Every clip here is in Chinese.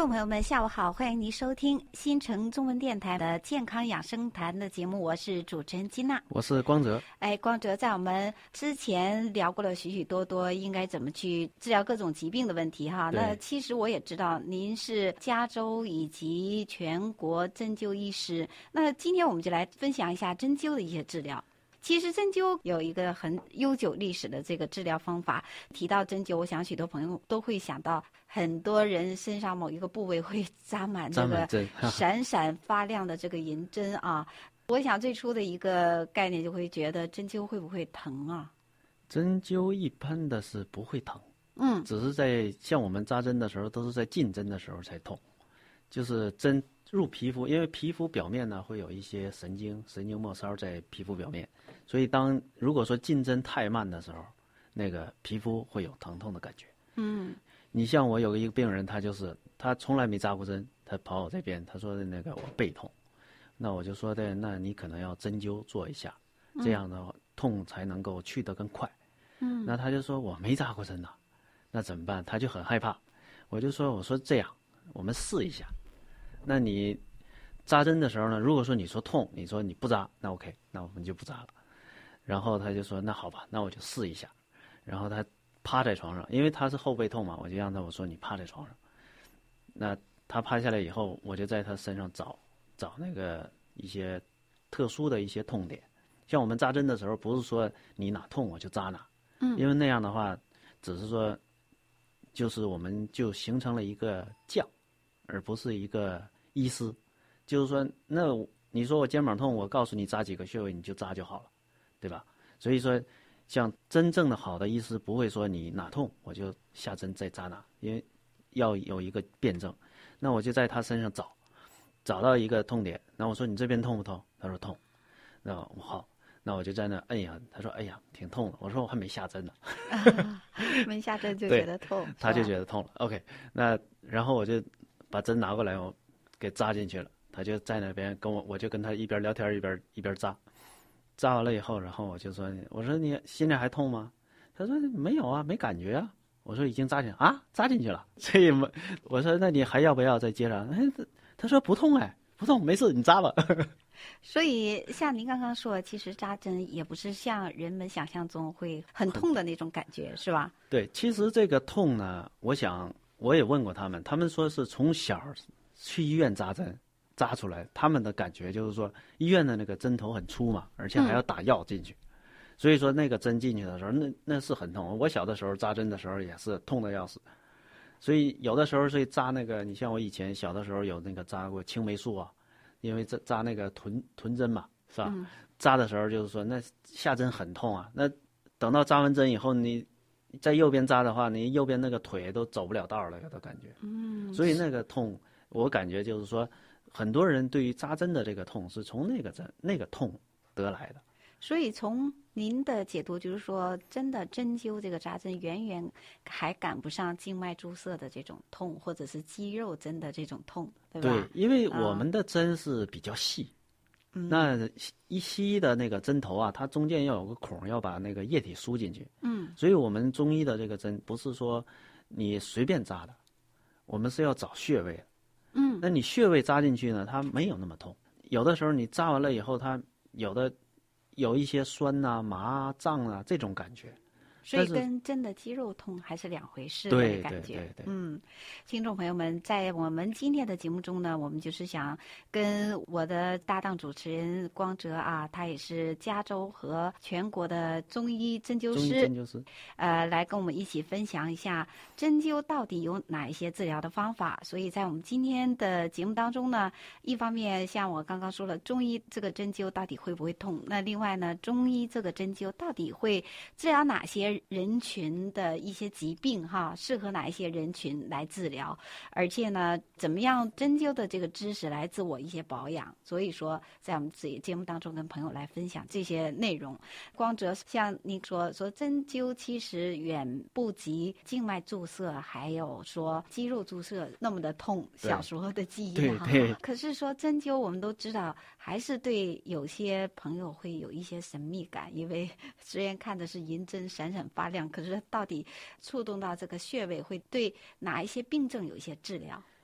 众朋友们，下午好，欢迎您收听新城中文电台的健康养生谈的节目，我是主持人金娜， 我是光泽。 光泽在我们之前聊过了许许多多应该怎么去治疗各种疾病的问题哈。那其实我也知道您是加州以及全国针灸医师，那今天我们就来分享一下针灸的一些治疗。其实针灸有一个很悠久历史的这个治疗方法。提到针灸，我想许多朋友都会想到，很多人身上某一个部位会扎满这个闪闪发亮的这个银针啊。我想最初的一个概念就会觉得针灸会不会疼啊？ 针灸一般的是不会疼，只是在像我们扎针的时候，都是在进针的时候才痛，就是针入皮肤，因为皮肤表面呢会有一些神经末梢在皮肤表面，所以如果说进针太慢的时候，那个皮肤会有疼痛的感觉。你像我有一个病人，他从来没扎过针，他跑我这边，他说那个我背痛，那我就说的，那你可能要针灸做一下，这样的痛才能够去得更快。那他就说我没扎过针呐，那怎么办？他就很害怕。我说这样，我们试一下。那你扎针的时候呢，如果说你说痛，你说你不扎，那 OK， 那我们就不扎了。然后他就说那好吧，那我就试一下。然后他趴在床上，因为他是后背痛嘛，我就让他我说你趴在床上。那他趴下来以后，我就在他身上找那个一些特殊的一些痛点。像我们扎针的时候，不是说你哪痛我就扎哪，因为那样的话，只是说就是我们就形成了一个将，而不是一个医师。就是说，那你说我肩膀痛，我告诉你扎几个穴位，你就扎就好了，对吧？所以说，像真正的好的医师不会说你哪痛我就下针再扎哪，因为要有一个辩证。那我就在他身上找到一个痛点，那我说你这边痛不痛？他说痛。那好，那我就在那摁呀，他说哎呀挺痛的。我说我还没下针呢， 没下针就觉得痛， 他就觉得痛了。OK， 那然后我就把针拿过来，我给扎进去了。他就在那边我就跟他一边聊天一边扎。扎完了以后，然后我说你现在还痛吗？他说没有啊，没感觉啊。我说已经扎进去啊，扎进去了。所以我说那你还要不要再接着？他说不痛不痛，没事，你扎吧。 所以像您刚刚说，其实扎针也不是像人们想象中会很痛的那种感觉，是吧？ 对，其实这个痛呢，我想我也问过他们说是从小去医院扎针扎出来，他们的感觉就是说医院的那个针头很粗嘛，而且还要打药进去，所以说那个针进去的时候，那是很痛。我小的时候扎针的时候也是痛的要死，所以有的时候所以扎那个，你像我以前小的时候有那个扎过青霉素啊，因为扎那个臀针嘛，是吧？扎的时候就是说那下针很痛啊，那等到扎完针以后，你在右边扎的话，你右边那个腿都走不了道了，有的感觉。所以那个痛，我感觉就是说，很多人对于扎针的这个痛是从那个痛得来的。 所以从您的解读，就是说，真的针灸这个扎针远远还赶不上静脉注射的这种痛，或者是肌肉针的这种痛，对吧？ 对，因为我们的针是比较细，那西医的那个针头啊，它中间要有个孔，要把那个液体输进去。所以我们中医的这个针不是说你随便扎的，我们是要找穴位的。那你穴位扎进去呢，它没有那么痛。有的时候你扎完了以后，它有一些酸呐、麻啊、胀啊这种感觉， 所以跟真的肌肉痛还是两回事的感觉。 对。 听众朋友们，在我们今天的节目中呢，我们就是想跟我的搭档主持人光泽啊，他也是加州和全国的中医针灸师，来跟我们一起分享一下针灸到底有哪一些治疗的方法。所以在我们今天的节目当中呢，一方面像我刚刚说了，中医这个针灸到底会不会痛？那另外呢，中医这个针灸到底会治疗哪些人群的一些疾病哈，适合哪一些人群来治疗，而且呢，怎么样针灸的这个知识来自我一些保养。所以说，在我们自己节目当中跟朋友来分享这些内容。光泽，像您说针灸其实远不及静脉注射，还有说肌肉注射那么的痛，小时候的记忆哈。 对。 可是说针灸，我们都知道，还是对有些朋友会有一些神秘感，因为虽然看的是银针闪闪发亮，可是到底触动到这个穴位，会对哪一些病症有一些治疗？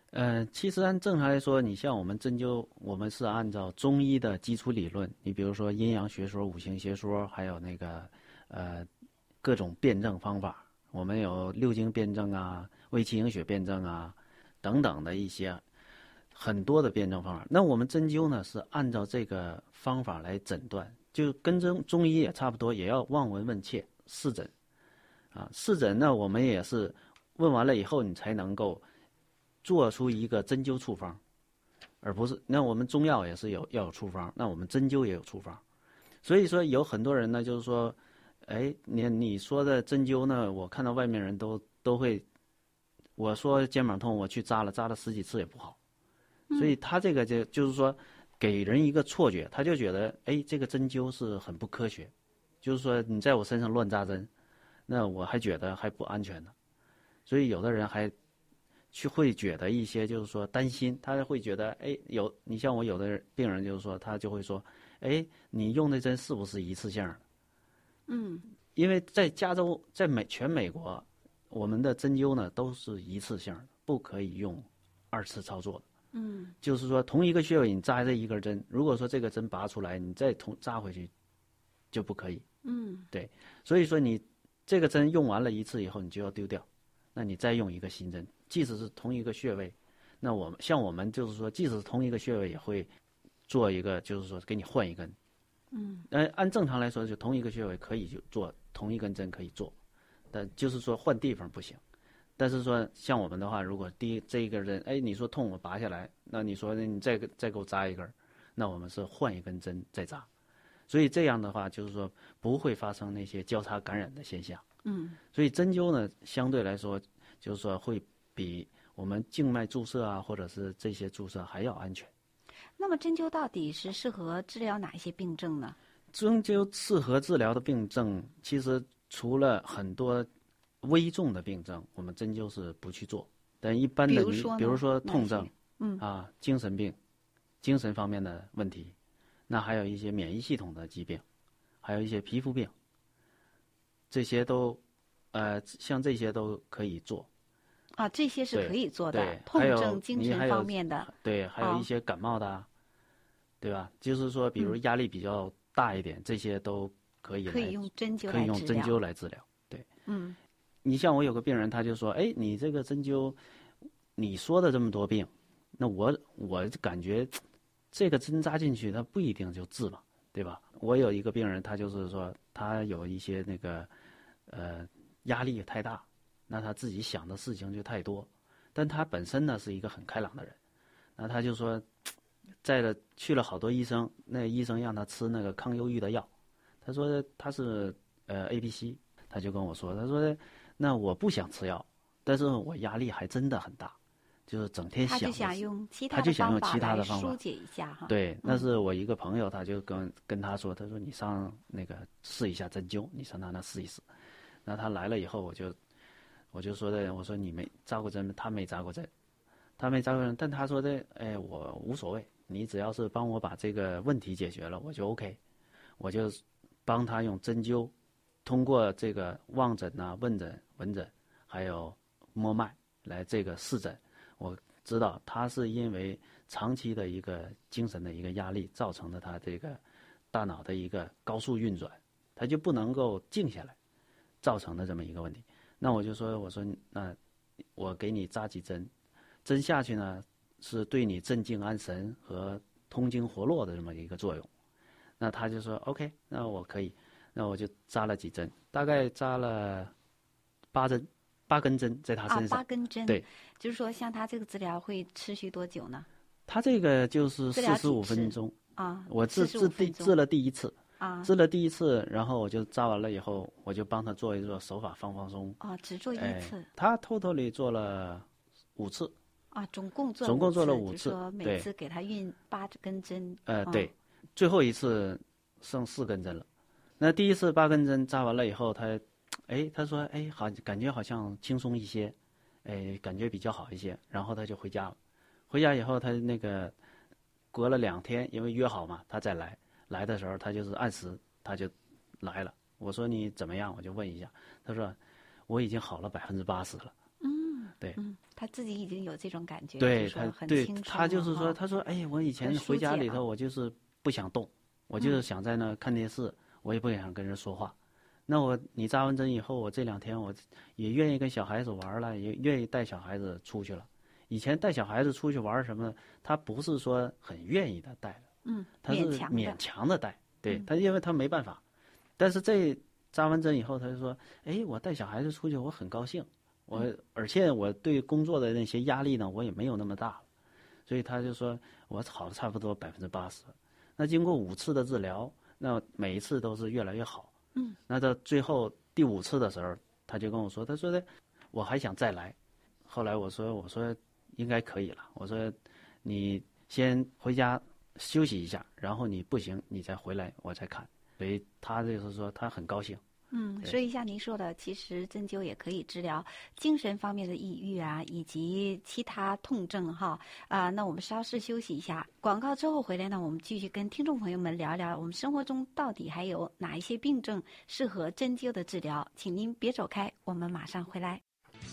其实按正常来说，你像我们针灸，我们是按照中医的基础理论，你比如说阴阳学说、五行学说，还有那个各种辩证方法，我们有六经辩证啊、微气营血辩证啊等等的一些很多的辩证方法。那我们针灸呢是按照这个方法来诊断，就跟中医也差不多，也要望闻问切试诊啊。试诊呢，我们也是问完了以后，你才能够做出一个针灸处方，而不是那我们中药也是要有处方，那我们针灸也有处方。所以说有很多人呢，就是说，哎，你说的针灸呢，我看到外面人都会，我说肩膀痛，我去扎了10几次也不好，所以他这个就是说给人一个错觉，他就觉得哎，这个针灸是很不科学，就是说你在我身上乱扎针，那我还觉得还不安全呢。所以有的人还会觉得一些就是说担心，他会觉得哎，你像我有的病人就是说他就会说，哎，你用的针是不是一次性的？因为在加州，在全美国，我们的针灸呢都是一次性的，不可以用2次操作的。就是说同一个穴位你扎这一根针，如果说这个针拔出来，你再扎回去就不可以。对，所以说你这个针用完了一次以后，你就要丢掉，那你再用一个新针，即使是同一个穴位，那我们就是说，即使是同一个穴位，也会做一个，就是说给你换一根。按正常来说，就同一个穴位可以就做同一根针可以做，但就是说换地方不行。但是说像我们的话，如果这一根针，哎，你说痛我拔下来，那你说你再给我扎一根，那我们是换一根针再扎。所以这样的话，就是说不会发生那些交叉感染的现象。所以针灸呢，相对来说，就是说会比我们静脉注射啊，或者是这些注射还要安全。 那么针灸到底是适合治疗哪一些病症呢？ 针灸适合治疗的病症，其实除了很多危重的病症，我们针灸是不去做。但一般的，比如说痛症，精神病、精神方面的问题，那还有一些免疫系统的疾病，还有一些皮肤病，这些都，像这些都可以做。 这些是可以做的， 对， 痛症、精神方面的。 对，还有一些感冒的，对吧？就是说，比如压力比较大一点，这些都可以用针灸来治疗。对，你像我有个病人，他就说，哎，你这个针灸，你说的这么多病，那我感觉这个针扎进去，它不一定就治了，对吧？我有一个病人，他就是说，他有一些那个压力太大，那他自己想的事情就太多，但他本身呢是一个很开朗的人，那他就说，去了好多医生，那医生让他吃那个抗忧郁的药，他说他是ABC， 他就跟我说，他说那我不想吃药，但是我压力还真的很大，就是整天想， 他就想用其他的方法疏解一下哈。 对，那是我一个朋友，他就跟他说，他说你上那个试一下针灸，你上他那试一试。那他来了以后，我就说的，我说你没扎过针，他没扎过针，但他说的，哎，我无所谓，你只要是帮我把这个问题解决了，我就 OK， 我就帮他用针灸，通过这个望诊啊、问诊、闻诊，还有摸脉来这个试诊，我知道他是因为长期的一个精神的一个压力造成的，他这个大脑的一个高速运转，他就不能够静下来，造成的这么一个问题。那我就说，我说那我给你扎几针，针下去呢是对你镇静安神和通经活络的这么一个作用。那他就说 OK， 那我可以，那我就扎了几针，大概扎了8根针在他身上。 8根针。 对， 就是说像他这个治疗会持续多久呢？ 他这个就是45分钟啊。 我治了第一次。治了第一次，然后我就扎完了以后，我就帮他做一做手法放松。 只做一次。 他totally做了5次。 总共做了5次。 就是说每次给他运8根针。 对，最后一次剩4根针了。那第一次8根针扎完了以后，他说，哎，感觉好像轻松一些，哎，感觉比较好一些。然后他就回家了。回家以后，他那个隔了2天，因为约好嘛，他再来。来的时候，他就是按时，他就来了。我说你怎么样？我就问一下。他说我已经好了80%了。 对， 他自己已经有这种感觉， 对， 他很对轻松他就是说，他说，哎，我以前回家里头，我就是不想动，我就是想在那看电视，我也不想跟人说话。那你扎完针以后，我这2天我也愿意跟小孩子玩了，也愿意带小孩子出去了。以前带小孩子出去玩什么，他不是说很愿意的带的，他是勉强的带，对他，因为他没办法。但是这扎完针以后，他就说，哎，我带小孩子出去，我很高兴，而且我对工作的那些压力呢，我也没有那么大了，所以他就说我好了差不多80%。那经过5次的治疗，那每一次都是越来越好。那到最后第5次的时候，他就跟我说，他说的我还想再来。后来我说应该可以了，我说你先回家休息一下，然后你不行你再回来我再看。所以他就是说他很高兴。 所以像您说的，其实针灸也可以治疗精神方面的抑郁啊，以及其他痛症哈。那我们稍事休息一下，广告之后回来呢，我们继续跟听众朋友们聊聊我们生活中到底还有哪一些病症适合针灸的治疗。请您别走开，我们马上回来。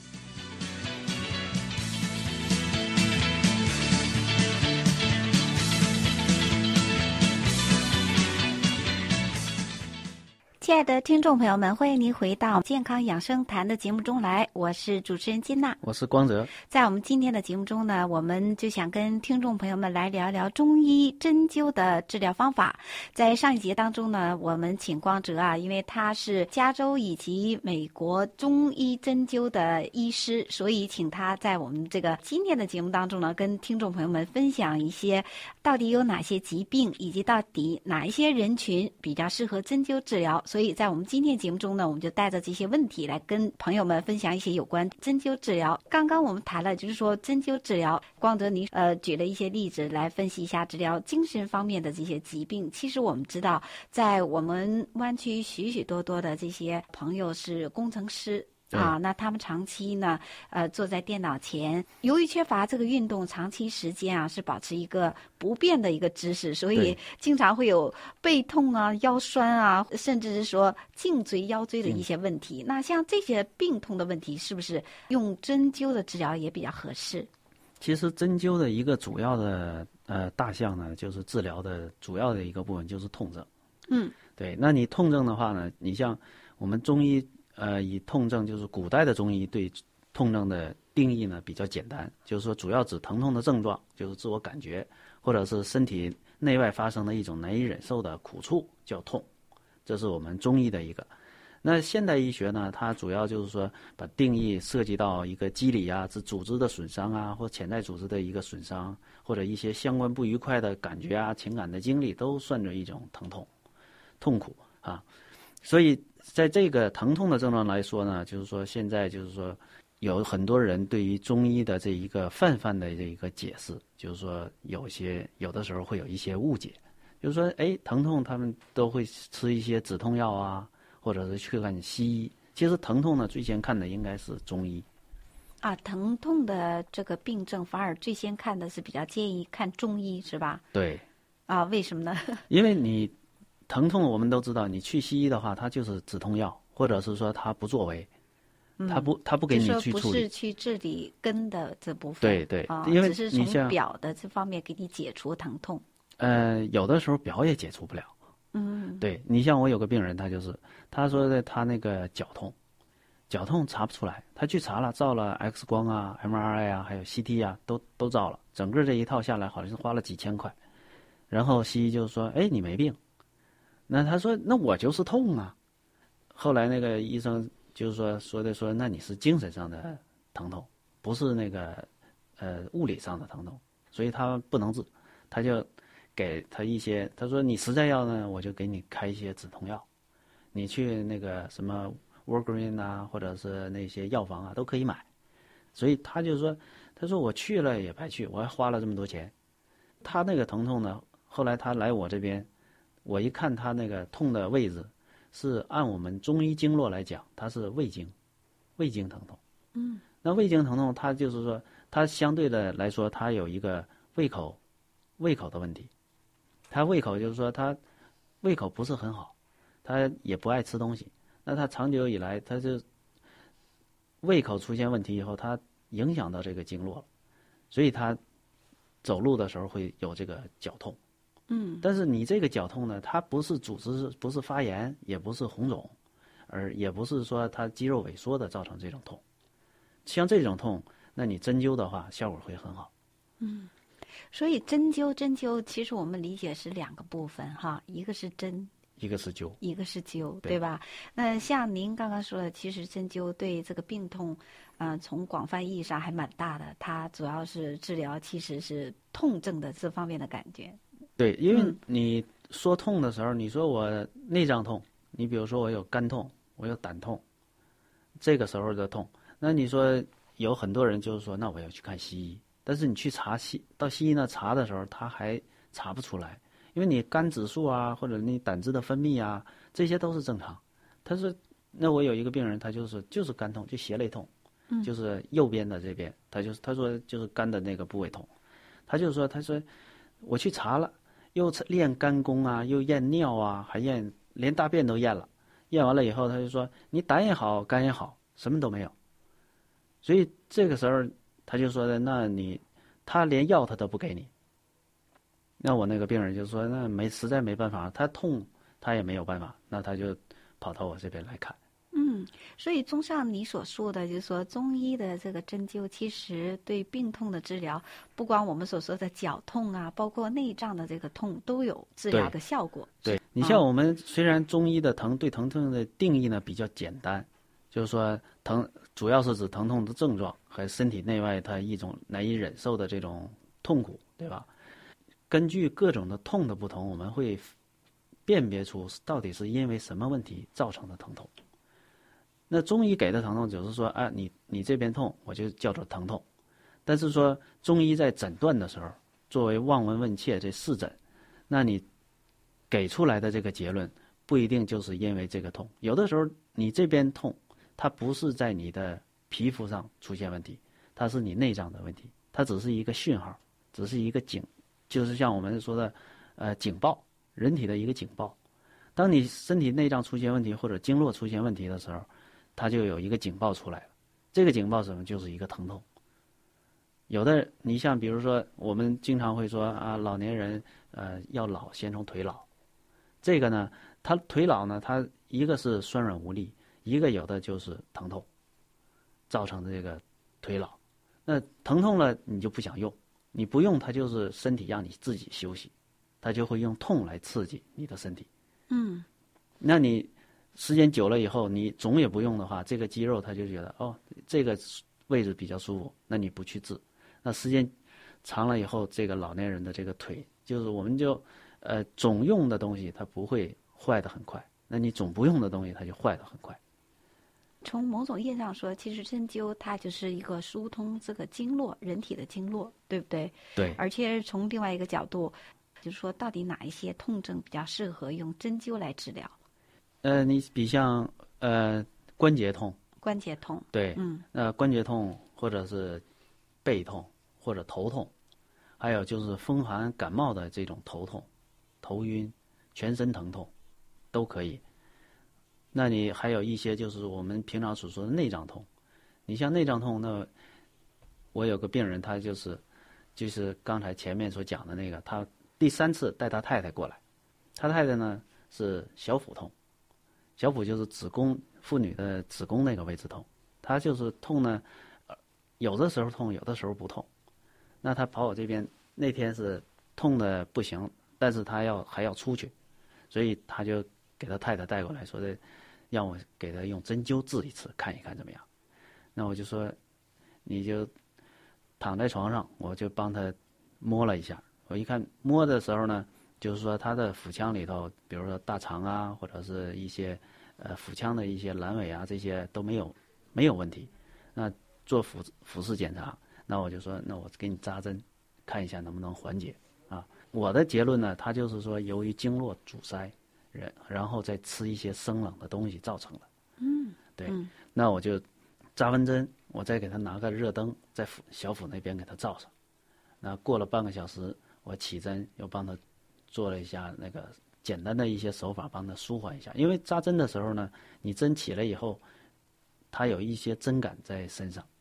亲爱的听众朋友们，欢迎您回到健康养生谈的节目中来，我是主持人金娜， 我是光泽。 在我们今天的节目中呢，我们就想跟听众朋友们来聊聊中医针灸的治疗方法。在上一节当中呢，我们请光泽啊，因为他是加州以及美国中医针灸的医师，所以请他在我们这个今天的节目当中呢，跟听众朋友们分享一些到底有哪些疾病，以及到底哪一些人群比较适合针灸治疗。所以在我们今天节目中呢，我们就带着这些问题来跟朋友们分享一些有关针灸治疗。刚刚我们谈了，就是说针灸治疗，光泽您举了一些例子来分析一下治疗精神方面的这些疾病。其实我们知道，在我们湾区许许多多的这些朋友是工程师。那他们长期呢，坐在电脑前，由于缺乏这个运动，长期时间啊是保持一个不变的一个姿势，所以经常会有背痛啊、腰酸啊，甚至是说颈椎、腰椎的一些问题。那像这些病痛的问题，是不是用针灸的治疗也比较合适？ 其实针灸的一个主要的大项呢，就是治疗的主要的一个部分就是痛症。对，那你痛症的话呢，你像我们中医。以痛症就是古代的中医对痛症的定义呢比较简单，就是说主要指疼痛的症状，就是自我感觉或者是身体内外发生的一种难以忍受的苦处叫痛，这是我们中医的一个。那现代医学呢，它主要就是说把定义涉及到一个机理啊、组织的损伤啊，或潜在组织的一个损伤，或者一些相关不愉快的感觉啊、情感的经历，都算作一种疼痛、痛苦啊。所以在这个疼痛的症状来说呢，就是说现在就是说有很多人对于中医的这一个泛的这一个解释，就是说有的时候会有一些误解，就是说疼痛他们都会吃一些止痛药啊，或者是去看西医。其实疼痛呢，最先看的应该是中医。 疼痛的这个病症反而最先看的是比较建议看中医，是吧？ 对。 为什么呢？ 因为你疼痛我们都知道，你去西医的话，它就是止痛药，或者是说它不作为，它不给你去处理， 不是去治理根的这部分。 对，因为只是从表的这方面给你解除疼痛。 有的时候表也解除不了。对，你像我有个病人，他说他那个脚痛查不出来，他去查了，照了 X 光啊、MRI 啊，还有 CT 啊，都照了，整个这一套下来好像是花了几千块。然后西医就说：“你没病。”那他说：“那我就是痛啊。”后来那个医生就是说，那你是精神上的疼痛，不是那个物理上的疼痛，所以他不能治，他就给他一些，他说你实在要呢，我就给你开一些止痛药，你去那个什么 Walgreen 啊，或者是那些药房啊都可以买。所以他就说，他说我去了也白去，我还花了这么多钱。他那个疼痛呢，后来他来我这边，我一看他那个痛的位置，是按我们中医经络来讲，它是胃经疼痛。那胃经疼痛，它就是说，它相对的来说，它有一个胃口的问题。他胃口就是说，他胃口不是很好，他也不爱吃东西。那他长久以来，他就胃口出现问题以后，他影响到这个经络了，所以他走路的时候会有这个绞痛。但是你这个绞痛呢，它不是组织，不是发炎，也不是红肿，也不是说它肌肉萎缩的造成这种痛。像这种痛，那你针灸的话，效果会很好。 所以针灸，其实我们理解是2个部分哈，一个是针， 一个是灸， 一个是灸，对吧？那像您刚刚说的，其实针灸对这个病痛，从广泛意义上还蛮大的。它主要是治疗，其实是痛症的这方面的感觉。 对，因为你说痛的时候，你说我内脏痛，你比如说我有肝痛，我有胆痛，这个时候的痛，那你说有很多人就是说，那我要去看西医，但是你去到西医那查的时候，他还查不出来，因为你肝指数啊，或者你胆汁的分泌啊，这些都是正常。他说，那我有一个病人，他就是肝痛，就胁肋痛，就是右边的这边，他说就是肝的那个部位痛，他说我去查了。又练肝功啊，又验尿啊，还连大便都验了，验完了以后，他就说你胆也好，肝也好，什么都没有。所以这个时候他就说的，他连药他都不给你。那我那个病人就说，实在没办法，他痛他也没有办法，那他就跑到我这边来看。 所以综上你所说的，就是说中医的这个针灸，其实对病痛的治疗，不光我们所说的绞痛啊，包括内脏的这个痛，都有治疗的效果。 对，你像我们虽然中医的对疼痛的定义呢比较简单，就是说主要是指疼痛的症状和身体内外它一种难以忍受的这种痛苦，对吧？根据各种的痛的不同，我们会辨别出到底是因为什么问题造成的疼痛。那中医给的疼痛就是说，你这边痛，我就叫做疼痛。但是说中医在诊断的时候，作为望闻问切这4诊，那你给出来的这个结论不一定就是因为这个痛。有的时候你这边痛，它不是在你的皮肤上出现问题，它是你内脏的问题，它只是一个讯号，只是一个就是像我们说的警报，人体的一个警报。当你身体内脏出现问题或者经络出现问题的时候，它就有一个警报出来了，这个警报什么？就是一个疼痛。有的你像比如说，我们经常会说老年人要老先从腿老，这个呢，他腿老呢，他一个是酸软无力，一个有的就是疼痛，造成的这个腿老。那疼痛了你就不想用，你不用它就是身体让你自己休息，它就会用痛来刺激你的身体。那你时间久了以后，你总也不用的话，这个肌肉它就觉得这个位置比较舒服，那你不去治，那时间长了以后，这个老年人的这个腿，就是我们就总用的东西它不会坏得很快，那你总不用的东西它就坏得很快。 从某种意义上说，其实针灸它就是一个疏通这个经络，人体的经络，对不对？ 对。 而且从另外一个角度，就是说到底哪一些痛症比较适合用针灸来治疗？ 你比像关节痛，对，关节痛或者是背痛或者头痛，还有就是风寒感冒的这种头痛、头晕、全身疼痛，都可以。那你还有一些就是我们平常所说的内脏痛，你像内脏痛，那我有个病人，他就是刚才前面所讲的那个，他第3次带他太太过来，他太太呢是小腹痛。小腹就是妇女的子宫那个位置痛，她就是痛呢，有的时候痛，有的时候不痛。那她跑我这边，那天是痛的不行，但是她还要出去，所以他就给他太太带过来，说的让我给他用针灸治一次，看一看怎么样。那我就说，你就躺在床上，我就帮他摸了一下。我一看摸的时候呢，就是说他的腹腔里头，比如说大肠啊，或者是一些腹腔的一些阑尾啊，这些都没有问题。那做腹式检查，那我就说，那我给你扎针，看一下能不能缓解啊。我的结论呢，它就是说由于经络阻塞，然后再吃一些生冷的东西造成的。对。那我就扎完针，我再给他拿个热灯在小腹那边给他照上。那过了半个小时，我起针又帮他做了一下那个简单的一些手法，帮他舒缓一下。因为扎针的时候呢，你针起来以后，它有一些针感在身上，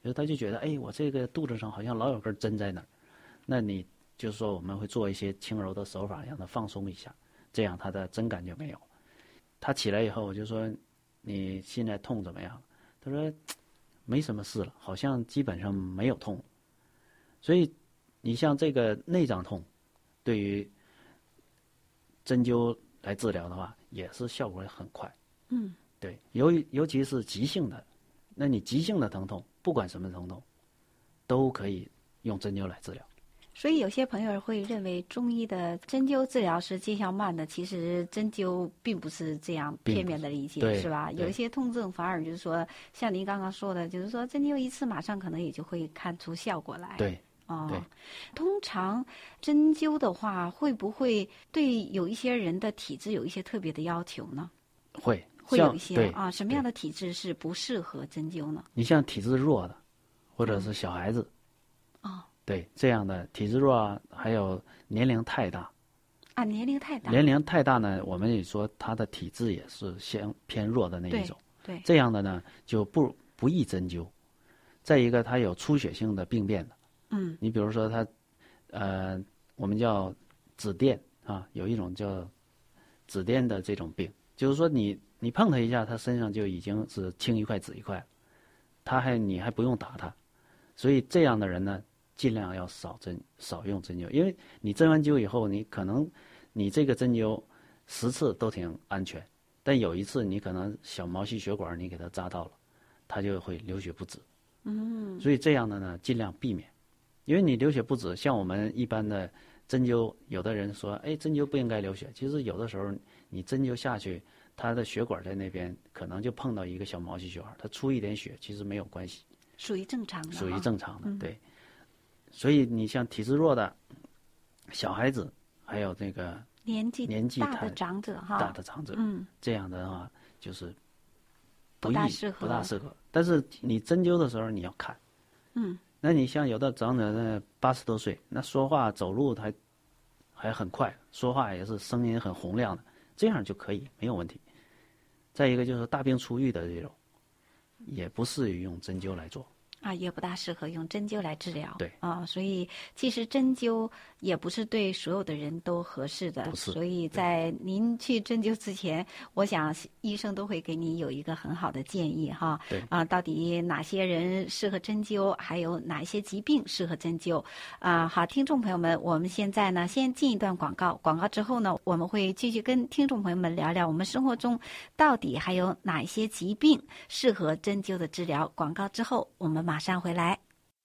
就是他就觉得，哎，我这个肚子上好像老有根针在那儿，那你就是说我们会做一些轻柔的手法，让他放松一下，这样他的针感就没有。他起来以后，我就说你现在痛怎么样？他说没什么事了，好像基本上没有痛。所以你像这个内脏痛，对于针灸来治疗的话，也是效果很快。对，尤其是急性的，那你急性的疼痛，不管什么疼痛，都可以用针灸来治疗。 所以有些朋友会认为中医的针灸治疗是见效慢的，其实针灸并不是这样片面的理解，是吧？有一些痛症反而就是说，像您刚刚说的，就是说针灸一次马上可能也就会看出效果来。 对。 通常针灸的话，会不会对有一些人的体质有一些特别的要求呢？ 会有一些什么样的体质是不适合针灸呢？ 你像体质弱的，或者是小孩子，对这样的体质弱啊，还有年龄太大， 年龄太大呢，我们也说他的体质也是偏弱的那一种， 对， 这样的呢就不宜针灸。再一个，他有出血性的病变的，你比如说他，我们叫紫癜啊，有一种叫紫癜的这种病，就是说你碰他一下，他身上就已经是青一块紫一块，你还不用打他，所以这样的人呢，尽量要少用针灸，因为你针完灸以后，你可能你这个针灸10次都挺安全，但有一次你可能小毛细血管你给它扎到了，它就会流血不止。所以这样的呢，尽量避免，因为你流血不止，像我们一般的针灸，有的人说，哎，针灸不应该流血，其实有的时候你针灸下去，它的血管在那边可能就碰到一个小毛细血管，它出一点血其实没有关系， 属于正常的， 对。所以你像体质弱的小孩子，还有那个年纪大的长者这样的话就是不大适合。 但是你针灸的时候你要看，那你像有的长者呢80多岁，那说话走路还很快，说话也是声音很洪亮的，这样就可以没有问题。再一个就是大病初愈的这种，也不适于用针灸来做。 也不大适合用针灸来治疗。 对所以其实针灸也不是对所有的人都合适的。所以在您去针灸之前，我想医生都会给你有一个很好的建议哈。 对到底哪些人适合针灸，还有哪些疾病适合针灸好，听众朋友们，我们现在呢先进一段广告，广告之后呢，我们会继续跟听众朋友们聊聊我们生活中到底还有哪一些疾病适合针灸的治疗。广告之后我们马上回来。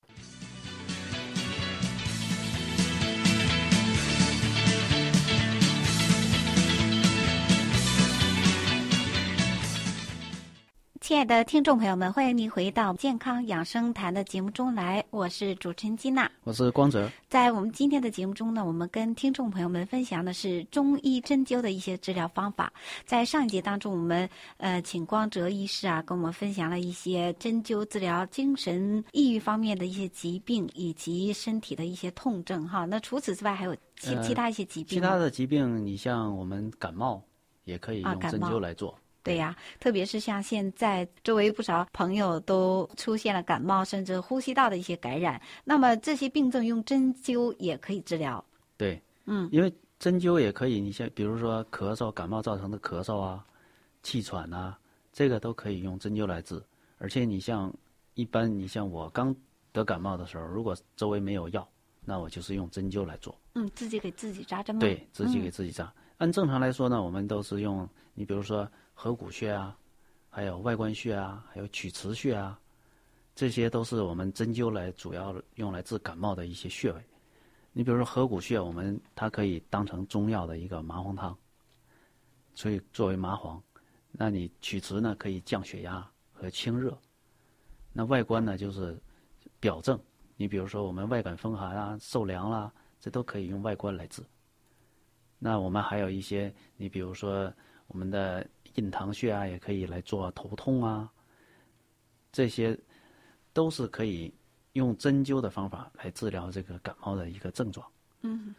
亲爱的听众朋友们，欢迎您回到健康养生谈的节目中来，我是主持人金娜， 我是光泽。 在我们今天的节目中呢，我们跟听众朋友们分享的是中医针灸的一些治疗方法。在上一节当中，我们请光泽医师跟我们分享了一些针灸治疗精神抑郁方面的一些疾病以及身体的一些痛症哈。那除此之外还有其他一些疾病其他的疾病，你像我们感冒也可以用针灸来做。 对呀，特别是像现在周围不少朋友都出现了感冒，甚至呼吸道的一些感染，那么这些病症用针灸也可以治疗。 对，因为针灸也可以，你像比如说咳嗽、感冒造成的咳嗽啊、气喘啊，这个都可以用针灸来治。而且你像你像我刚得感冒的时候，如果周围没有药，那我就是用针灸来做。 自己给自己扎针吗？ 对，自己给自己扎。按正常来说呢，我们都是用你比如说合谷穴啊，还有外关穴啊，还有曲池穴啊，这些都是我们针灸主要用来治感冒的一些穴位。你比如说合谷穴，它可以当成中药的一个麻黄汤，所以作为麻黄。那你曲池呢，可以降血压和清热。那外关呢，就是表症。你比如说我们外感风寒啊、受凉啦，这都可以用外关来治。那我们还有一些，你比如说我们的印堂穴啊，也可以来做头痛啊，这些都是可以用针灸的方法来治疗这个感冒的一个症状。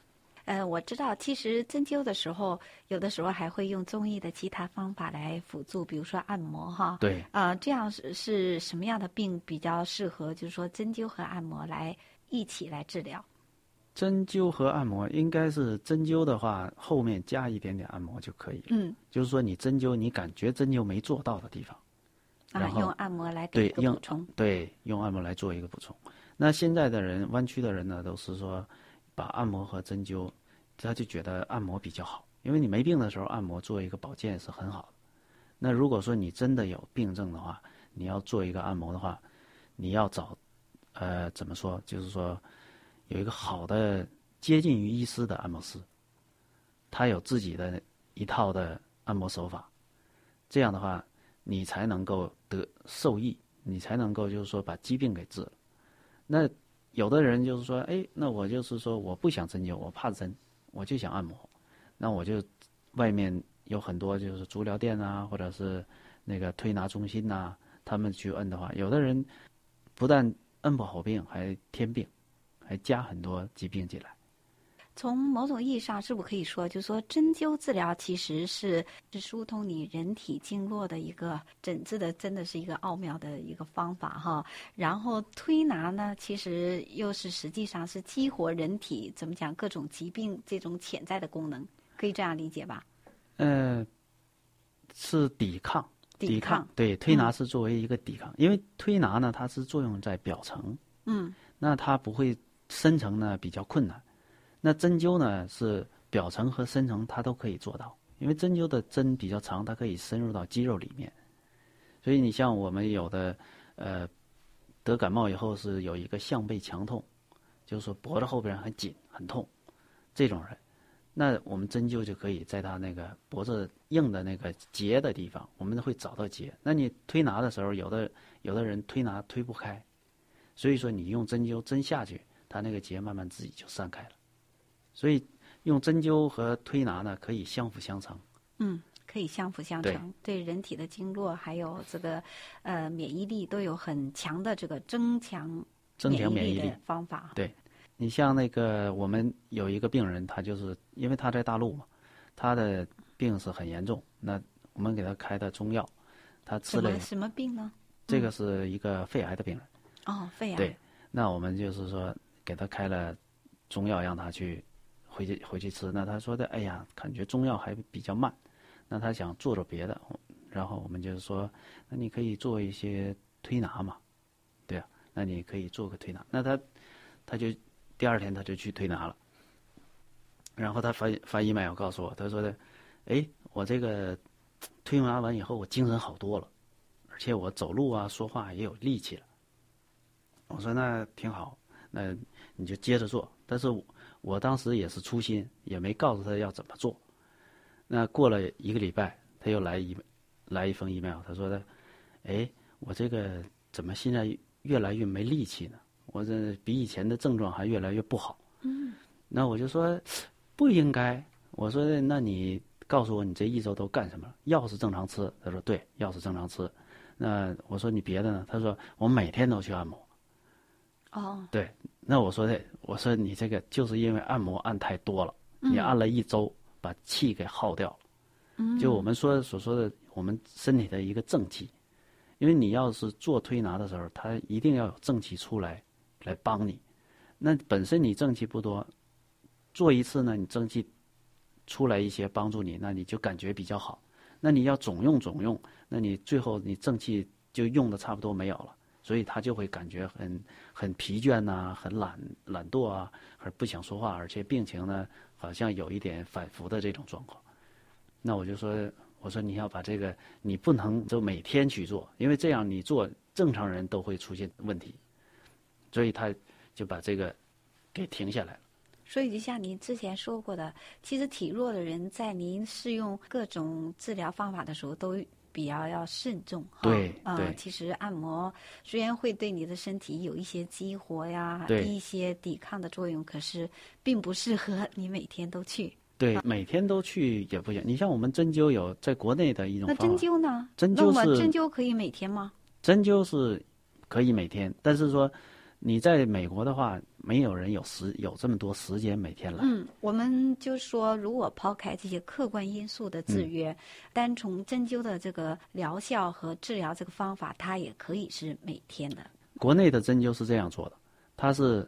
我知道，其实针灸的时候，有的时候还会用中医的其他方法来辅助，比如说按摩哈。 对。 这样是什么样的病比较适合，就是说针灸和按摩来一起来治疗？ 针灸和按摩应该是针灸的话，后面加一点点按摩就可以了。就是说你针灸，你感觉针灸没做到的地方，然后用按摩来给一个补充。 对，用按摩来做一个补充。那现在的人，湾区的人呢，都是说把按摩和针灸，他就觉得按摩比较好，因为你没病的时候，按摩做一个保健是很好的。那如果说你真的有病症的话，你要做一个按摩的话，你要找，怎么说？就是说，有一个好的接近于医师的按摩师，他有自己的一套的按摩手法，这样的话，你才能够受益，你才能够就是说把疾病给治了。那有的人就是说，哎，那我就是说我不想针灸，我怕针，我就想按摩，那我就外面有很多就是足疗店啊，或者是那个推拿中心呐，他们去摁的话，有的人不但摁不好病，还添病，还加很多疾病进来。 从某种意义上，是不是可以说，就是说针灸治疗其实是疏通你人体经络的一个诊治的，真的是一个奥妙的一个方法哈。然后推拿呢，其实又是实际上是激活人体怎么讲各种疾病这种潜在的功能，可以这样理解吧？ 是抵抗。对，推拿是作为一个抵抗，因为推拿呢，它是作用在表层，那它不会深层呢比较困难。那针灸呢是表层和深层它都可以做到，因为针灸的针比较长，它可以深入到肌肉里面。所以你像我们有的得感冒以后是有一个项背强痛，就是说脖子后边很紧很痛，这种人，那我们针灸就可以在他那个脖子硬的那个结的地方，我们会找到结。那你推拿的时候，有的人推拿推不开，所以说你用针灸针下去，他那个结慢慢自己就散开了。所以用针灸和推拿呢，可以相辅相成。 可以相辅相成，对人体的经络还有这个免疫力都有很强的这个增强免疫力的方法。 对，你像那个我们有一个病人，他就是因为他在大陆嘛，他的病是很严重，那我们给他开的中药，他吃了什么病呢？ 这个是一个肺癌的病人。 肺癌。 对，那我们就是说给他开了中药，让他去回去吃。那他说的，哎呀，感觉中药还比较慢，那他想做别的，然后我们就是说，那你可以做一些推拿嘛，对啊，那你可以做个推拿。那他就第二天他就去推拿了，然后他发email告诉我，他说的，哎，我这个推拿完以后，我精神好多了，而且我走路啊说话也有力气了。我说那挺好，那你就接着做。但是我当时也是粗心，也没告诉他要怎么做。那过了1个礼拜，他又来一封 email， 他说的，哎，我这个怎么现在越来越没力气呢？我这比以前的症状还越来越不好。那我就说不应该。我说那你告诉我你这1周都干什么了？药是正常吃？他说对，药是正常吃。那我说你别的呢？他说我每天都去按摩。对，那我说你这个就是因为按摩按太多了，你按了1周，把气给耗掉了。就我们所说的我们身体的一个正气，因为你要是做推拿的时候，它一定要有正气出来帮你。那本身你正气不多，做一次呢，你正气出来一些帮助你，那你就感觉比较好。那你要总用，那你最后你正气就用的差不多没有了。所以他就会感觉很疲倦呐，很懒惰啊，而不想说话，而且病情呢好像有一点反复的这种状况。那我说你要把这个，你不能就每天去做，因为这样你做正常人都会出现问题。所以他就把这个给停下来了。 所以就像您之前说过的，其实体弱的人在您试用各种治疗方法的时候都比较要慎重。 对， 其实按摩虽然会对你的身体有一些激活呀，一些抵抗的作用，可是并不适合你每天都去。 对，每天都去也不行。你像我们针灸有在国内的一种方法。 那针灸呢？ 针灸可以每天吗？ 针灸是可以每天，但是说你在美国的话，没有人有这么多时间每天来。 我们就说，如果抛开这些客观因素的制约，单从针灸的这个疗效和治疗这个方法，它也可以是每天的。 国内的针灸是这样做的，它是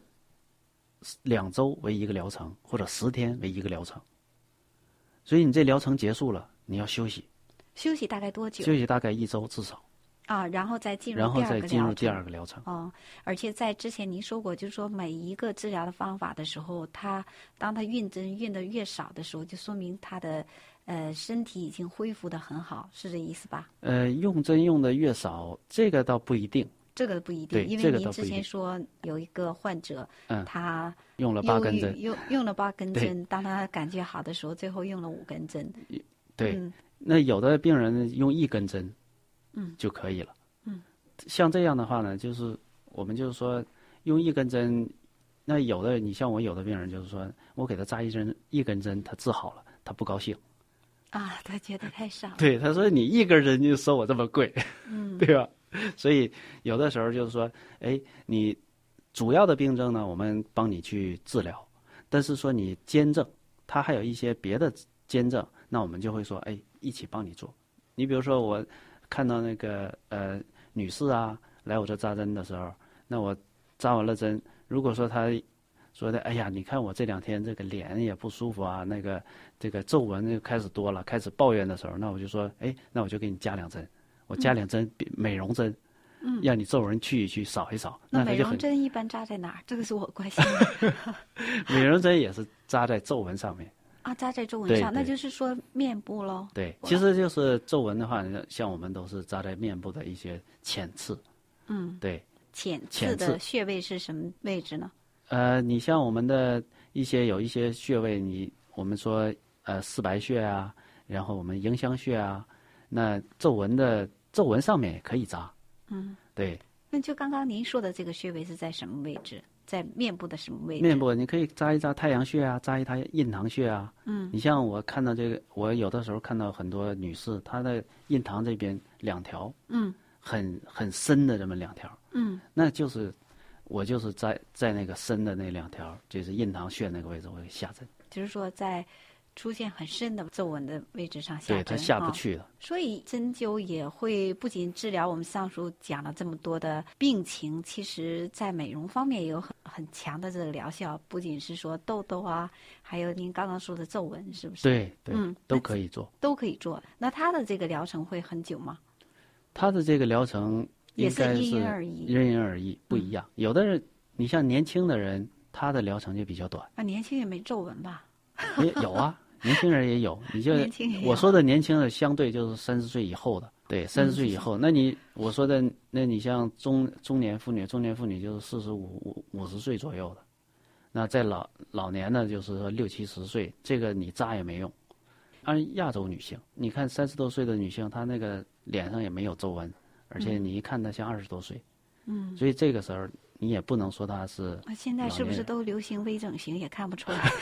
2周为一个疗程，或者10天为一个疗程。所以你这疗程结束了，你要休息。 休息大概多久？ 休息大概1周至少。 然后再进入第二个疗程。 而且在之前您说过，就是说每一个治疗的方法的时候，当他运针运的越少的时候，就说明他的身体已经恢复得很好，是这意思吧？ 用针用的越少，这个倒不一定。 这个不一定，因为您之前说有一个患者，他用了8根针， 用了8根针，当他感觉好的时候，最后用了5根针。 对，那有的病人用1根针。就可以了。像这样的话呢，就是我们就是说用1根针，那你像我有的病人就是说我给他扎1根针，他治好了，他不高兴。 他觉得太少。 对，他说你1根针就收我这么贵，对吧？所以有的时候就是说，你主要的病症呢，我们帮你去治疗，但是说你兼症，他还有一些别的兼症，那我们就会说，一起帮你做。你比如说我看到那个女士啊来我这扎针的时候，那我扎完了针，如果说她说的，哎呀，你看我这2天这个脸也不舒服啊，这个皱纹就开始多了，开始抱怨的时候，那我就说，那我就给你加2针，我加2针美容针，让你皱纹去一去，扫一扫。 那美容针一般扎在哪儿？这个是我关心的。 美容针也是扎在皱纹上面。 扎在皱纹上，那就是说面部咯。 对，其实就是皱纹的话，像我们都是扎在面部的一些浅刺。对。 浅刺的穴位是什么位置呢？ 你像我们的有一些穴位，我们说四白穴啊，然后我们迎香穴啊，那皱纹上面也可以扎。对。 那就刚刚您说的这个穴位是在什么位置？在面部的什么位置？ 面部你可以扎一扎太阳穴啊，扎一扎印堂穴啊。你像我看到这个，我有的时候看到很多女士，她的印堂这边2条，很深的这么2条，那就是我就是在那个深的那2条，就是印堂穴那个位置，我给下针。 就是说在出现很深的皱纹的位置上下针， 对，它下不去了。 所以针灸也会不仅治疗我们上述讲了这么多的病情，其实在美容方面也有很强的这个疗效，不仅是说痘痘啊，还有您刚刚说的皱纹，是不是？ 对，都可以做， 都可以做。那它的这个疗程会很久吗？ 它的这个疗程应该是因人而异， 因人而异，不一样。有的人，你像年轻的人，他的疗程就比较短。 年轻也没皱纹吧？ 有啊。年轻人也有，我说的年轻的相对就是30岁以后的，对，30岁以后。我说的，那你像中年妇女就是45、50岁左右的，那在老年呢，就是说60、70岁，这个你扎也没用。按亚洲女性，你看30多岁的女性，她那个脸上也没有皱纹，而且你一看她像20多岁，所以这个时候你也不能说她是。 现在是不是都流行微整形，也看不出来？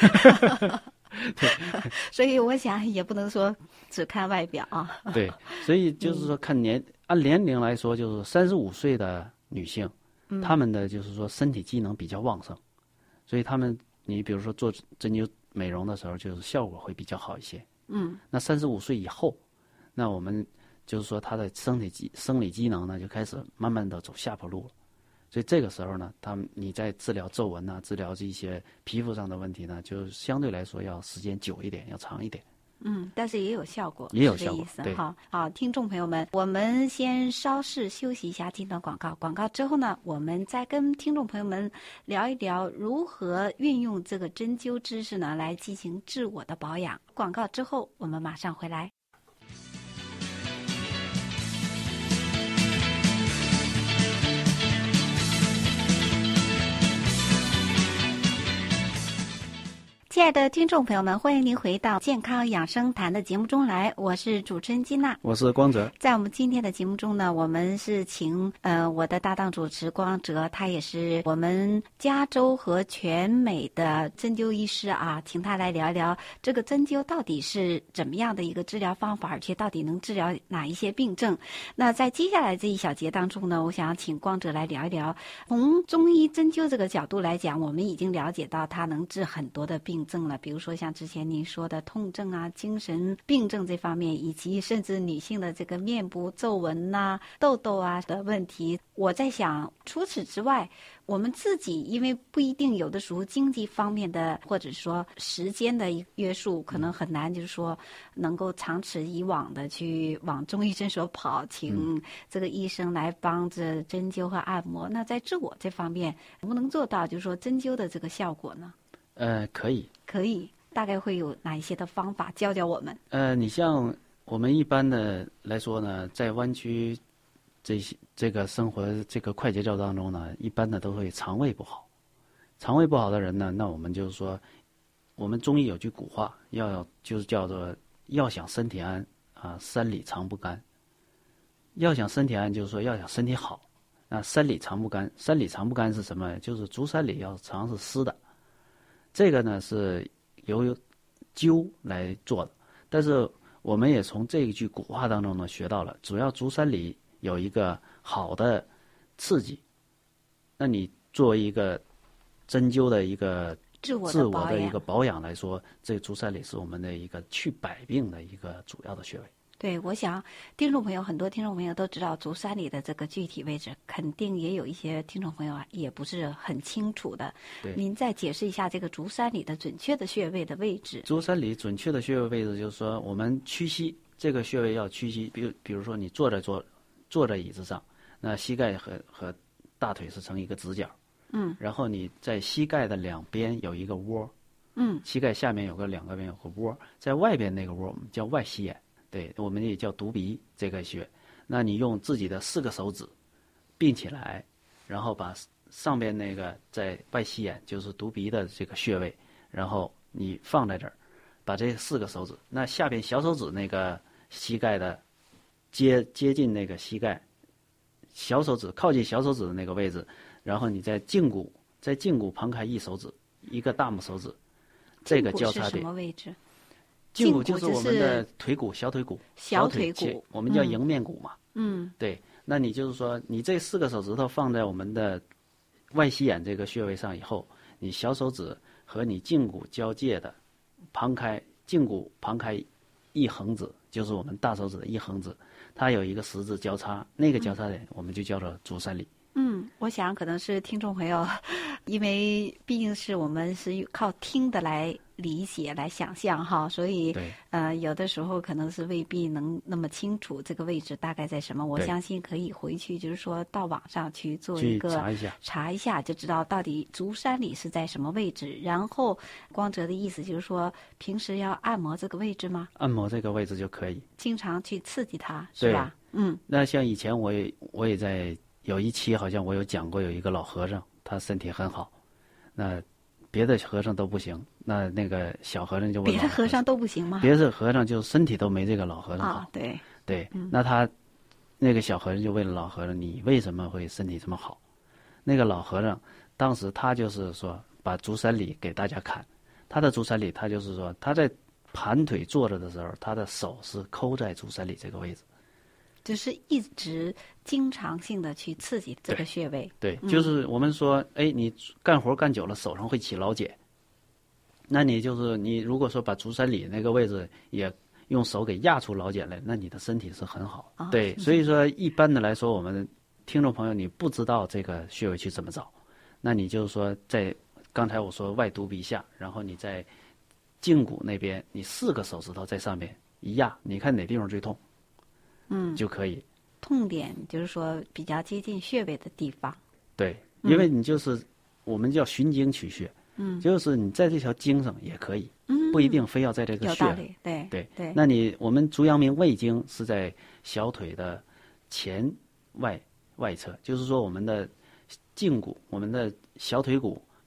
所以我想也不能说只看外表啊。 对，所以就是说按年龄来说，就是35岁的女性，她们的就是说身体机能比较旺盛，所以你比如说做针灸美容的时候，就是效果会比较好一些。那35岁以后，那我们就是说她的生理机能呢就开始慢慢的走下坡路了。所以这个时候呢，你在治疗皱纹啊，治疗这些皮肤上的问题呢，就相对来说要时间久一点，要长一点。 但是也有效果， 也有效果。 是这意思。好，听众朋友们，我们先稍事休息一下，进段广告。广告之后呢，我们再跟听众朋友们聊一聊如何运用这个针灸知识呢，来进行自我的保养。广告之后，我们马上回来。 亲爱的听众朋友们，欢迎您回到健康养生谈的节目中来，我是主持人金娜， 我是光泽。 在我们今天的节目中呢，我们是请我的搭档主持光泽，他也是我们加州和全美的针灸医师啊，请他来聊一聊这个针灸到底是怎么样的一个治疗方法，而且到底能治疗哪一些病症。那在接下来这一小节当中呢，我想请光泽来聊一聊，从中医针灸这个角度来讲，我们已经了解到它能治很多的病症了，比如说像之前您说的痛症啊、精神病症这方面，以及甚至女性的这个面部皱纹呐、痘痘啊的问题。我在想，除此之外，我们自己因为不一定有的时候经济方面的或者说时间的约束，可能很难就是说能够长此以往的去往中医诊所跑，请这个医生来帮着针灸和按摩。那在自我这方面能不能做到就是说针灸的这个效果呢？ 可以， 大概会有哪一些的方法教教我们？ 你像我们一般的来说呢，在湾区这个生活这个快节奏当中呢，一般的都会肠胃不好。肠胃不好的人呢，那我们就是说，我们中医有句古话，就是叫做要想身体安啊，三里常不干。要想身体安，就是说要想身体好，那三里常不干。三里常不干是什么？就是足三里要常是湿的。这个呢是由灸来做的，但是我们也从这一句古话当中呢学到了，主要足三里有一个好的刺激，那你作为一个针灸的一个自我的一个保养来说，这个足三里是我们的一个去百病的一个主要的穴位。 对，我想很多听众朋友都知道足三里的这个具体位置，肯定也有一些听众朋友啊也不是很清楚的。您再解释一下这个足三里的准确的穴位的位置。 足三里准确的穴位位置就是说，我们屈膝，这个穴位要屈膝，比如说你坐在椅子上，那膝盖和大腿是成一个直角，然后你在膝盖的两边有一个窝，膝盖下面两个边有个窝，在外边那个窝我们叫外膝眼。对，我们也叫犊鼻这个穴，那你用自己的4个手指并起来，然后把上边那个在外膝眼，就是犊鼻的这个穴位，然后你放在这儿，把这4个手指，那下边小手指那个膝盖的接近那个膝盖，小手指靠近小手指的那个位置，然后你在胫骨旁开一手指，一个大拇手指，这个交叉点。 胫骨是什么位置？ 胫骨就是我们的腿骨，小腿骨，我们叫迎面骨嘛。对，那你就是说，你这4个手指头放在我们的外膝眼这个穴位上以后，你小手指和你胫骨交界的胫骨旁开一横指，就是我们大手指的一横指，它有一个十字交叉，那个交叉点我们就叫做足三里。 我想可能是听众朋友，因为毕竟是我们是靠听的来理解、来想象哈，所以有的时候可能是未必能那么清楚这个位置大概在什么。我相信可以回去，就是说到网上去做一个查一下，就知道到底足三里是在什么位置。然后光泽的意思就是说，平时要按摩这个位置吗？ 按摩这个位置就可以， 经常去刺激它，是吧？ 那像以前我也在。有一期好像我有讲过，有一个老和尚，他身体很好，那别的和尚都不行，那个小和尚就问别的和尚都不行吗？ 别的和尚就身体都没这个老和尚好。 对， 那他那个小和尚就问老和尚，你为什么会身体这么好？那个老和尚当时他就是说把足三里给大家看，他的足三里，他就是说他在盘腿坐着的时候，他的手是抠在足三里这个位置。 就是一直经常性的去刺激这个穴位。 对，就是我们说，你干活干久了，手上会起老茧。那你如果说把足三里那个位置也用手给压出老茧来，那你的身体是很好。对，所以说一般的来说，我们听众朋友你不知道这个穴位去怎么找，那你就是说在刚才我说外犊鼻下，然后你在胫骨那边，你4个手指头在上面一压，你看哪地方最痛？就可以。 痛点就是说比较接近穴位的地方。 对，因为你我们叫循经取穴，就是你在这条经上也可以，不一定非要在这个穴。 有道理，对。 那我们足阳明胃经是在小腿的前外侧，就是说我们的胫骨，我们的小腿骨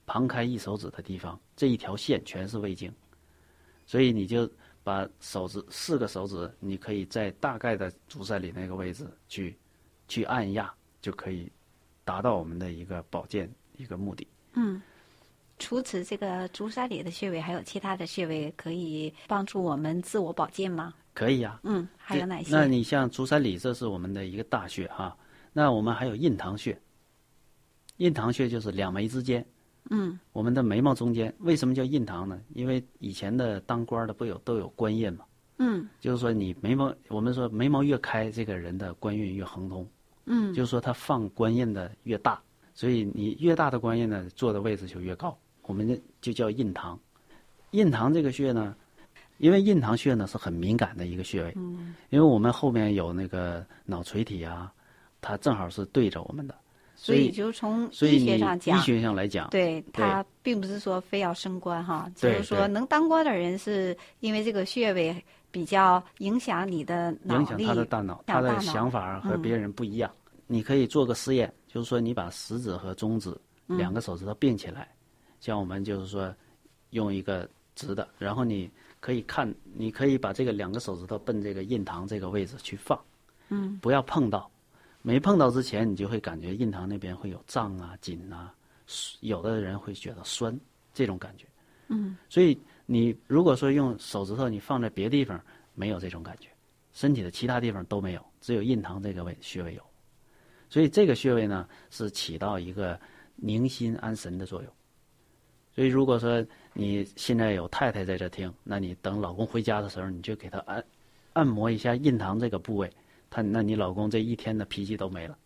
旁开1手指的地方，这一条线全是胃经，所以你就把手指4个手指，你可以在大概的足三里那个位置去按压，就可以达到我们的一个保健一个目的。 除此这个足三里的穴位，还有其他的穴位可以帮助我们自我保健吗？ 可以呀。 还有哪些？ 那你像足三里，这是我们的一个大穴哈。那我们还有印堂穴，印堂穴就是两眉之间，我们的眉毛中间。为什么叫印堂呢？因为以前的当官的都有官印嘛，就是说你眉毛，我们说眉毛越开，这个人的官运越亨通，就是说他放官印的越大，所以你越大的官印呢，坐的位置就越高，我们就叫印堂。印堂这个穴呢，因为印堂穴呢是很敏感的一个穴位，因为我们后面有那个脑垂体啊，它正好是对着我们的， 所以就从医学上讲， 医学上来讲， 对它并不是说非要升官哈，就是说能当官的人是因为这个穴位比较影响你的脑力， 影响他的大脑，他的想法和别人不一样。你可以做个实验，就是说你把食指和中指2个手指头并起来，像我们就是说用一个直的，然后你可以把这个2个手指头奔这个印堂这个位置去放，不要碰到。没碰到之前，你就会感觉印堂那边会有胀啊、紧啊，有的人会觉得酸，这种感觉。所以你如果说用手指头你放在别的地方，没有这种感觉，身体的其他地方都没有，只有印堂这个穴位有。所以这个穴位呢，是起到一个宁心安神的作用。所以如果说你现在有太太在这听，那你等老公回家的时候，你就给他按摩一下印堂这个部位，那你老公这一天的脾气都没了。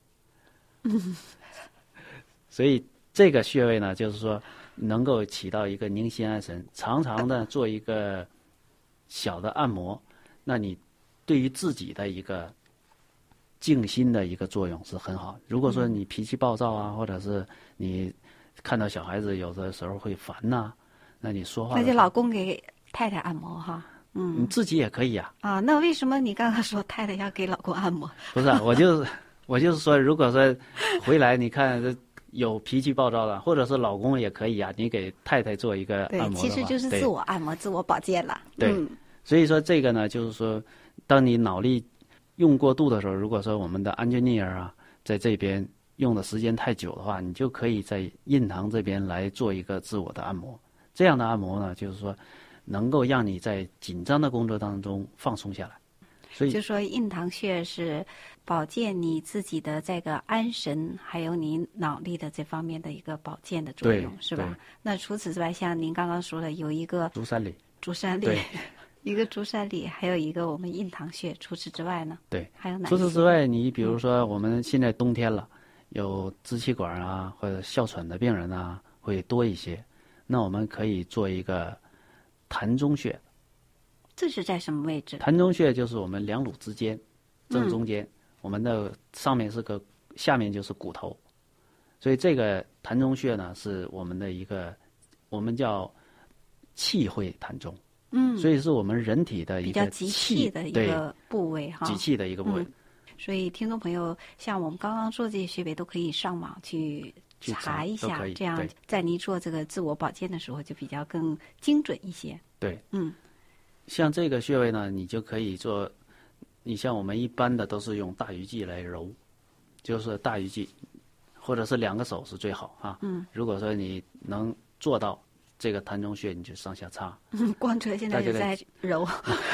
所以这个穴位呢，就是说能够起到一个宁心安神，常常的做一个小的按摩，那你对于自己的一个静心的一个作用是很好。如果说你脾气暴躁啊，或者是你看到小孩子有的时候会烦呐，那你说话那就老公给太太按摩哈。 你自己也可以呀。 那为什么你刚刚说太太要给老公按摩？ 不是，我就是说，如果说回来你看有脾气暴躁的，或者是老公也可以啊，你给太太做一个按摩的话， 其实就是自我按摩、自我保健了。 对，所以说这个呢，就是说，当你脑力用过度的时候，如果说我们的安全尼尔啊，在这边用的时间太久的话，你就可以在印堂这边来做一个自我的按摩。这样的按摩呢，就是说能够让你在紧张的工作当中放松下来。所以就说印堂穴是保健你自己的这个安神，还有你脑力的这方面的一个保健的作用，是吧？那除此之外，像您刚刚说的，有一个足三里， 一个足三里，还有一个我们印堂穴。除此之外呢？ 对， 还有哪些？ 除此之外，你比如说我们现在冬天了，有支气管啊或者哮喘的病人啊会多一些，那我们可以做一个膻中穴。 这是在什么位置？ 膻中穴就是我们2乳之间，正中间，我们的上面是个，下面就是骨头，所以这个膻中穴呢是我们的一个，我们叫气会膻中，所以是我们人体的一个比较集气的一个部位哈， 集气的一个部位。 所以听众朋友，像我们刚刚说这些穴位都可以上网去查一下，这样在您做这个自我保健的时候就比较更精准一些。 对，像这个穴位呢，你就可以做。你像我们一般的都是用大鱼际来揉，就是大鱼际，或者是2个手是最好啊。如果说你能做到这个膻中穴，你就上下擦。 光哲现在就在揉。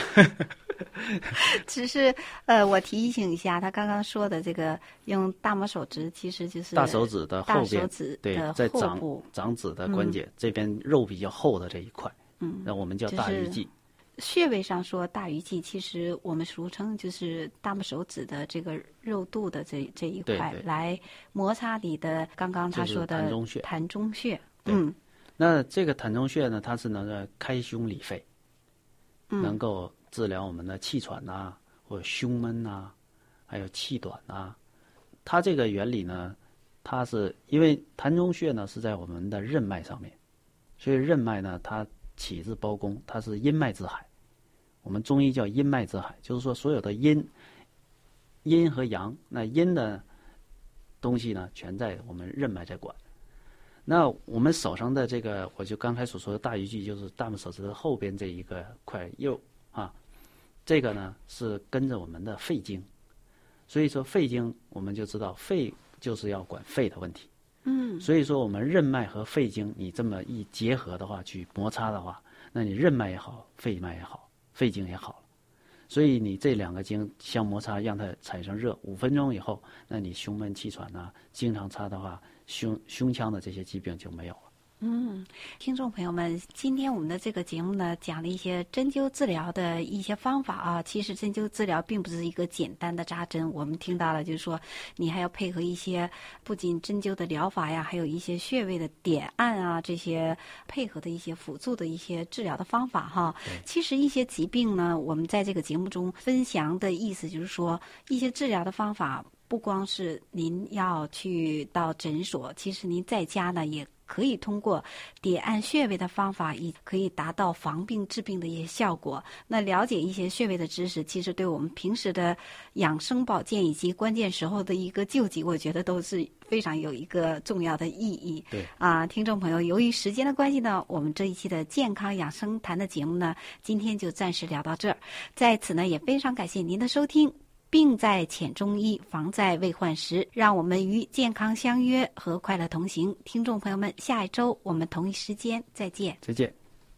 只是我提醒一下，他刚刚说的这个用大拇手指，其实就是大手指的后边， 对， 在掌指的关节、这边肉比较厚的这一块，那我们叫大鱼际。 穴位上说大鱼际，其实我们俗称就是大拇手指的这个肉肚的这一块，来摩擦你的刚刚他说的膻中穴。 那这个膻中穴呢，它是能够开胸理肺，能够治疗我们的气喘呐，或者胸闷呐，还有气短呐。它这个原理呢，它是因为膻中穴呢是在我们的任脉上面，所以任脉呢它起自包公，它是阴脉之海。我们中医叫阴脉之海，就是说所有的阴和阳，那阴的东西呢全在我们任脉在管。 那我们手上的这个，我就刚才所说的大鱼际，就是大拇手指的后边这一个块肉啊，这个呢是跟着我们的肺经，所以说肺经我们就知道肺就是要管肺的问题。所以说我们任脉和肺经你这么一结合的话，去摩擦的话，那你任脉也好，肺脉也好，肺经也好了。所以你这两个经相摩擦，让它产生热，5分钟以后，那你胸闷气喘啊，经常擦的话，胸腔的这些疾病就没有了。 听众朋友们，今天我们的这个节目呢，讲了一些针灸治疗的一些方法啊。其实针灸治疗并不是一个简单的扎针，我们听到了，就是说你还要配合一些不仅针灸的疗法呀，还有一些穴位的点按啊，这些配合的一些辅助的一些治疗的方法哈。其实一些疾病呢，我们在这个节目中分享的意思就是说，一些治疗的方法不光是您要去到诊所，其实您在家呢也可以通过点按穴位的方法，也可以达到防病治病的一些效果。那了解一些穴位的知识，其实对我们平时的养生保健以及关键时候的一个救济，我觉得都是非常有一个重要的意义。 对听众朋友，由于时间的关系呢，我们这一期的健康养生谈的节目呢，今天就暂时聊到这儿。在此呢，也非常感谢您的收听。病在浅中医，防在未患时。让我们与健康相约，和快乐同行。听众朋友们，下一周我们同一时间再见。 再见。